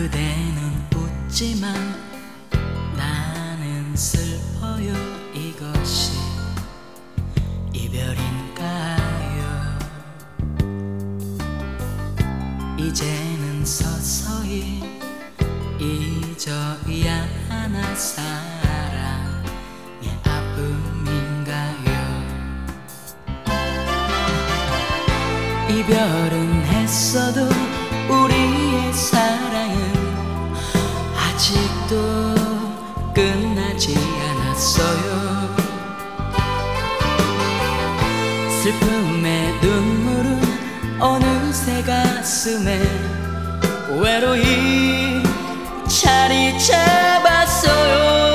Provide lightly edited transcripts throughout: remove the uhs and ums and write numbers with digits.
그대는 웃지만 나는 슬퍼요. 이것이 이별인가요? 이제는 서서히 잊어야 하나 사랑의 아픔인가요? 이별은 했어도 우리의 사랑은 아직도 끝나지 않았어요. 슬픔의 눈물은 어느새 가슴에 외로이 자리 잡았어요.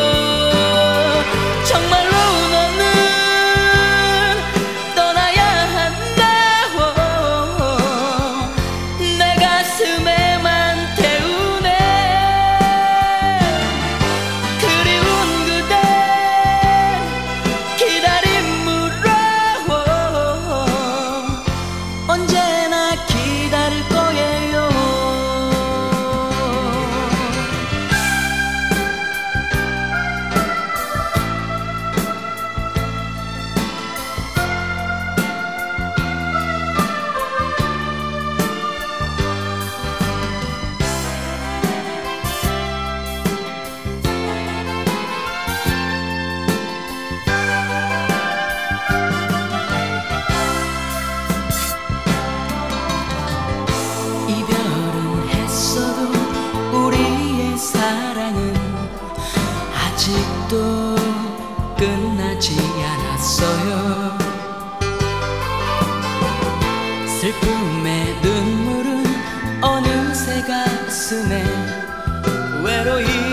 정말로 너는 떠나야 한다고 내 가슴에만 태우네. 그리운 그대 기다림으로 언제나 기다릴 거예요. 이별은 했어도 우리의 사랑은 아직도 끝나지 않았어요. 슬픔의 눈물은 어느새 가슴에 외로이